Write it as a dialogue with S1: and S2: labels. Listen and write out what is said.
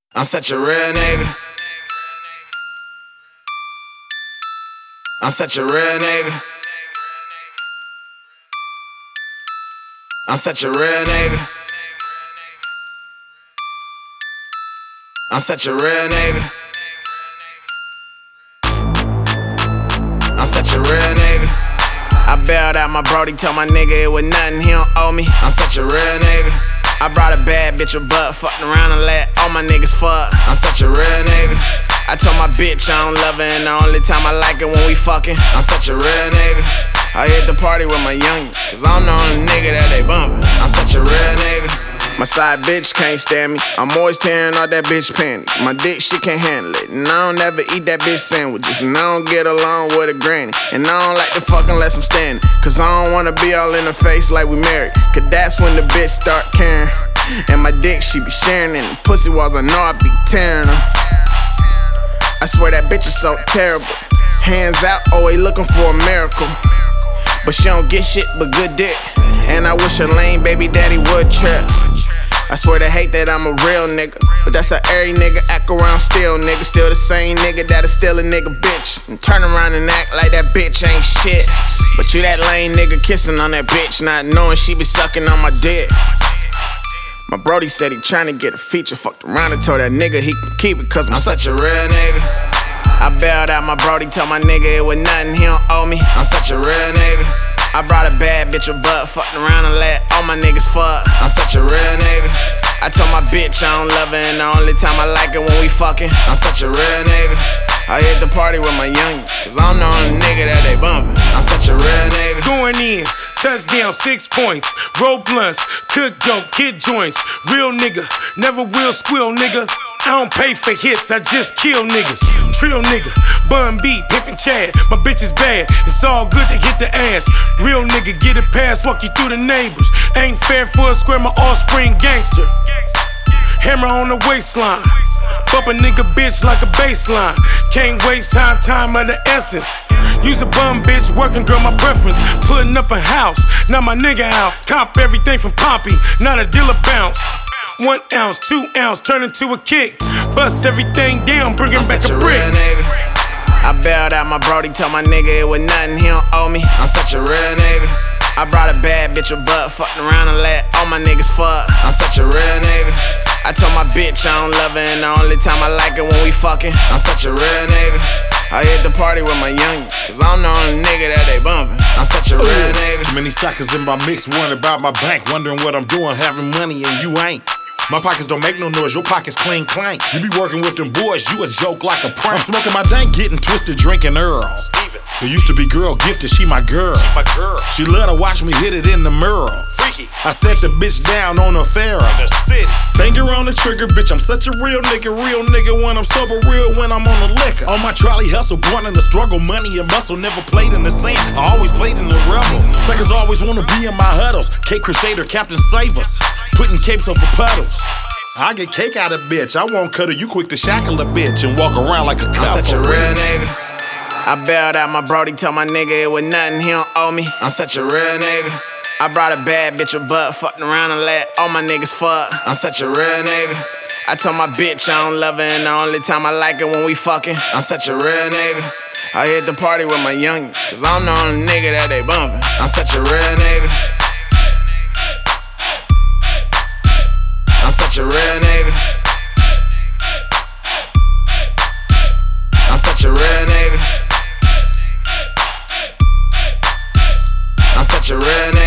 S1: I'm such a real nigga. I'm such a real nigga. I'm such a real nigga. I'm such a real nigga. I'm such a real nigga. I bailed out my brody, told my nigga it was nothing, he don't owe me. I'm such a real nigga. I brought a bad bitch with butt, fucked around and let all my niggas fuck. I'm such a real nigga. I told my bitch I don't love her and the only time I like it when we fucking. I'm such a real nigga. I hit the party with my youngins, cause I'm the only nigga that they bumpin'. I'm such a real nigga. My side bitch can't stand me. I'm always tearing all that bitch panties. My dick, she can't handle it. And I don't ever eat that bitch sandwiches. And I don't get along with a granny. And I don't like to fuck unless I'm standing. Cause I don't wanna be all in her face like we married. Cause that's when the bitch start caring. And my dick, she be sharing. And the pussy walls, I know I be tearing them. I swear that bitch is so terrible. Hands out, always looking for a miracle. But she don't get shit but good dick. And I wish her lame baby daddy would trip. I swear they hate that I'm a real nigga, but that's how every nigga act around still, nigga. Still the same nigga that'll steal a nigga bitch and turn around and act like that bitch ain't shit. But you that lame nigga kissing on that bitch, not knowing she be sucking on my dick. My brody said he tryna get a feature, fucked around and told that nigga he can keep it cause I'm such a real nigga. I bailed out my brody, told my nigga it was nothing, he don't owe me. I'm such a real nigga. I brought a bad bitch with butt, fucked around and let all my niggas fuck. I'm such a real nigga. I told my bitch I don't love her and the only time I like it when we fucking. I'm such a real nigga. I hit the party with my youngins, cause I'm the only nigga that they bumpin'. I'm such a real nigga.
S2: Going in, touchdown, 6 points. Roll blunts, cook dope, kid joints. Real nigga, never will squeal nigga. I don't pay for hits, I just kill niggas. Trill nigga, Bun B, Pimpin' Chad. My bitch is bad, it's all good to hit the ass. Real nigga, get it past, walk you through the neighbors. Ain't fair for a square, my offspring gangster. Hammer on the waistline. Bump a nigga bitch like a baseline. Can't waste time, time of the essence. Use a bum bitch, working girl my preference. Putting up a house, now my nigga out. Cop everything from Poppy, not a dealer bounce. 1 ounce, 2 ounce, turn into a kick. Bust everything down, bring it back a brick.
S1: I bailed out my brody, told my nigga it was nothing, he don't owe me. I'm such a real nigga. I brought a bad bitch with butt, fucked around and let all my niggas fuck. I'm such a real nigga. I told my bitch I don't love her and the only time I like it when we fucking. I'm such a real nigga. I hit the party with my youngins, cause I'm the only nigga that they bumpin'. I'm such a real nigga.
S3: Too many suckers in my mix, worrying about my bank, wondering what I'm doing, having money and you ain't. My pockets don't make no noise, your pockets clean clank. You be working with them boys, you a joke like a prank. I'm smoking my dank, getting twisted, drinking Earl. There used to be girl gifted, she my girl. She love to watch me hit it in the mirror. Freaky. I set the bitch down on a Farrah. Finger on the trigger, bitch, I'm such a real nigga when I'm sober, real when I'm on the liquor. On my trolley hustle, born in the struggle, money and muscle, never played in the sand, I always played in the rebel. Suckers always wanna be in my huddles, Cape Crusader, Captain Save Us, putting capes over puddles. I get cake out of bitch, I won't cut her, you quick to shackle a bitch and walk around like a cop.
S1: I'm such a real nigga. I bailed out my brody, told my nigga it was nothing, he don't owe me. I'm such a real nigga. I brought a bad bitch with butt, fucked around and let all my niggas fuck. I'm such a real nigga. I told my bitch I don't love her and the only time I like it when we fucking. I'm such a real nigga. I hit the party with my youngins, cause I'm the only nigga that they bumpin'. I'm such a real nigga. I'm such a real nigga. I'm such a real nigga. I'm such a real nigga.